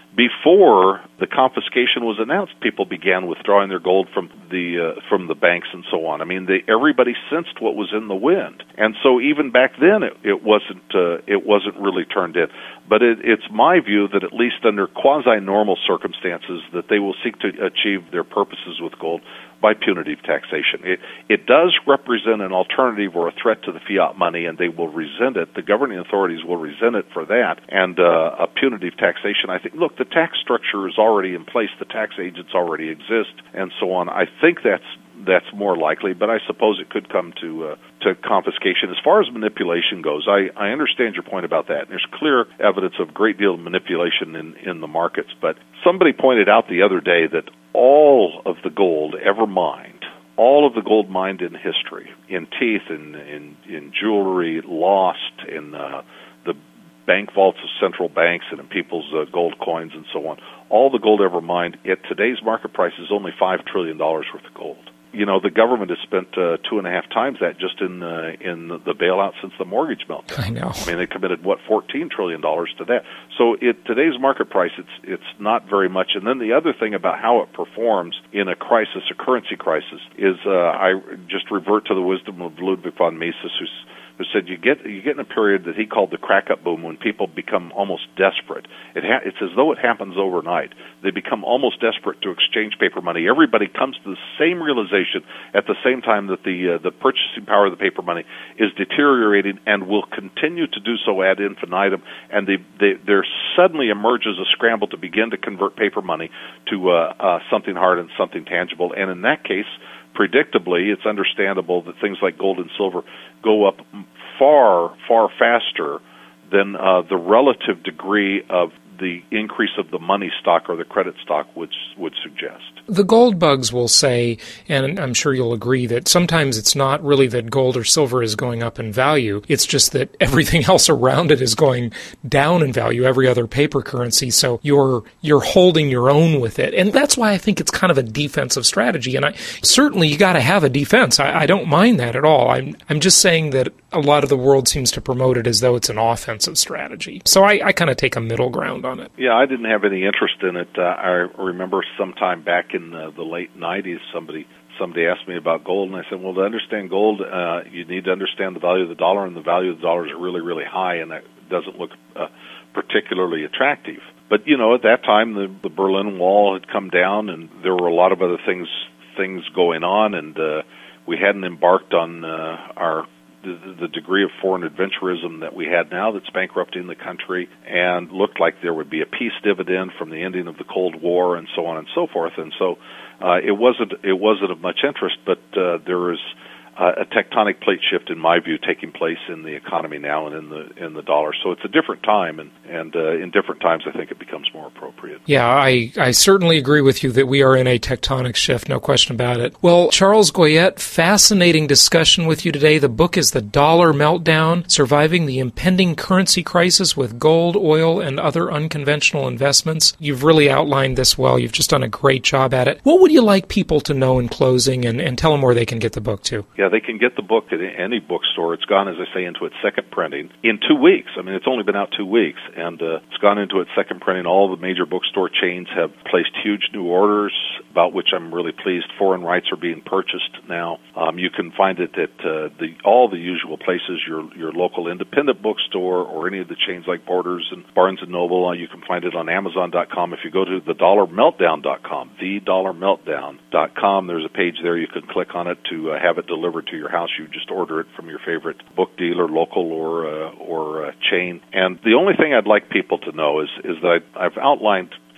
Speaker 3: before the confiscation was announced, people began withdrawing their gold from the uh, from the banks and so on. I mean, they, everybody sensed what was in the wind, and so even back then, it, it wasn't uh, it wasn't really turned in. But it, it's my view that at least under quasi-normal circumstances, that they will seek to achieve their purposes with gold by punitive taxation. It, it does represent an alternative or a threat to the fiat money, and they will resent it. The governing authorities will resent it for that. And uh, a punitive taxation, I think, look, the tax structure is already in place. The tax agents already exist, and so on. I think that's that's more likely, but I suppose it could come to uh, to confiscation. As far as manipulation goes, I, I understand your point about that. There's clear evidence of a great deal of manipulation in, in the markets, but somebody pointed out the other day that all of the gold ever mined, all of the gold mined in history, in teeth, in in, in jewelry, lost in uh, the bank vaults of central banks and in people's uh, gold coins and so on, all the gold ever mined at today's market price is only five trillion dollars worth of gold. You know, the government has spent uh, two and a half times that just in uh, in the bailout since the mortgage meltdown.
Speaker 2: I know.
Speaker 3: I mean, they committed what fourteen trillion dollars to that. So, at today's market price, it's it's not very much. And then the other thing about how it performs in a crisis, a currency crisis, is uh, I just revert to the wisdom of Ludwig von Mises, who's who said you get you get in a period that he called the crack-up boom when people become almost desperate. It ha- it's as though it happens overnight. They become almost desperate to exchange paper money. Everybody comes to the same realization at the same time that the uh, the purchasing power of the paper money is deteriorating and will continue to do so ad infinitum. And they, they, there suddenly emerges a scramble to begin to convert paper money to uh, uh, something hard and something tangible. And in that case, predictably, it's understandable that things like gold and silver go up far, far faster than uh, the relative degree of the increase of the money stock or the credit stock would would suggest.
Speaker 2: The gold bugs will say, and I'm sure you'll agree, that sometimes it's not really that gold or silver is going up in value. It's just that everything else around it is going down in value, every other paper currency. So you're you're holding your own with it. And that's why I think it's kind of a defensive strategy. And I certainly you got to have a defense. I, I don't mind that at all. I'm I'm just saying that a lot of the world seems to promote it as though it's an offensive strategy. So I, I kind of take a middle ground on it.
Speaker 3: Yeah, I didn't have any interest in it. Uh, I remember sometime back in uh, the late nineties, somebody somebody asked me about gold, and I said, well, to understand gold, uh, you need to understand the value of the dollar, and the value of the dollar is really, really high, and that doesn't look uh, particularly attractive. But, you know, at that time, the, the Berlin Wall had come down, and there were a lot of other things things going on, and uh, we hadn't embarked on uh, our The, the degree of foreign adventurism that we had now that's bankrupting the country, and looked like there would be a peace dividend from the ending of the Cold War and so on and so forth. And so uh, it wasn't it wasn't of much interest, but uh, there is uh, a tectonic plate shift, in my view, taking place in the economy now and in the in the dollar. So it's a different time, and and uh, in different times, I think it becomes more appropriate.
Speaker 2: Yeah, I, I certainly agree with you that we are in a tectonic shift, no question about it. Well, Charles Goyette, fascinating discussion with you today. The book is The Dollar Meltdown, Surviving the Impending Currency Crisis with Gold, Oil, and Other Unconventional Investments. You've really outlined this well. You've just done a great job at it. What would you like people to know in closing, and, and tell them where they can get the book too?
Speaker 3: Yeah, they can get the book at any bookstore. It's gone, as I say, into its second printing in two weeks. I mean, it's only been out two weeks, and uh, it's gone into its second printing. All the major bookstore chains have placed huge new orders, about which I'm really pleased. Foreign rights are being purchased now. Um, you can find it at uh, the all the usual places, your your local independent bookstore or any of the chains like Borders and Barnes and Noble. Uh, you can find it on Amazon dot com. If you go to the dollar meltdown dot com, the dollar meltdown dot com, there's a page there. You can click on it to uh, have it delivered to your house. You just order it from your favorite book dealer, local or uh, or uh, chain. And the only thing I'd like people to know is is that I, I've outlined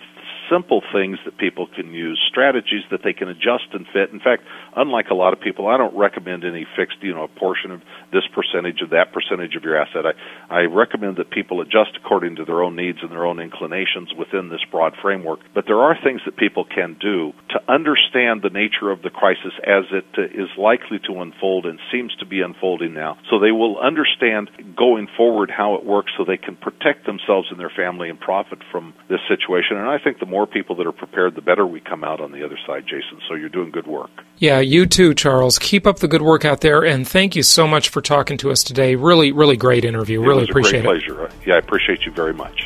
Speaker 3: simple things that people can use, strategies that they can adjust and fit. In fact, unlike a lot of people, I don't recommend any fixed, you know, a portion of this percentage of that percentage of your asset. I, I recommend that people adjust according to their own needs and their own inclinations within this broad framework. But there are things that people can do to understand the nature of the crisis as it uh, is likely to unfold and seems to be unfolding now. So they will understand going forward how it works so they can protect themselves and their family and profit from this situation. And I think the more people that are prepared, the better we come out on the other side, Jason. So you're doing good work.
Speaker 2: Yeah, you too, Charles. Keep up the good work out there, and thank you so much for talking to us today. Really, really great interview.
Speaker 3: It
Speaker 2: really
Speaker 3: was a
Speaker 2: appreciate
Speaker 3: great
Speaker 2: it.
Speaker 3: Pleasure. Yeah, I appreciate you very much.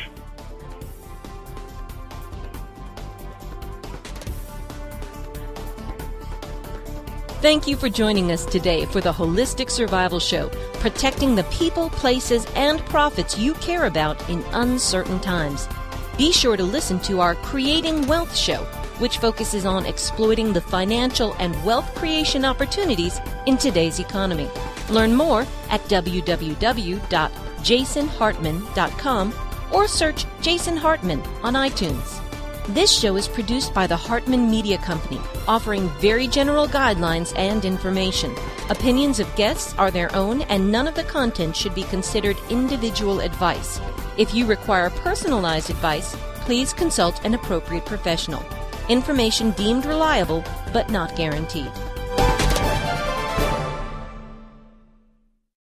Speaker 1: Thank you for joining us today for the Holistic Survival Show, protecting the people, places, and profits you care about in uncertain times. Be sure to listen to our Creating Wealth show, which focuses on exploiting the financial and wealth creation opportunities in today's economy. Learn more at w w w dot jason hartman dot com or search Jason Hartman on iTunes. This show is produced by the Hartman Media Company, offering very general guidelines and information. Opinions of guests are their own, and none of the content should be considered individual advice. If you require personalized advice, please consult an appropriate professional. Information deemed reliable, but not guaranteed.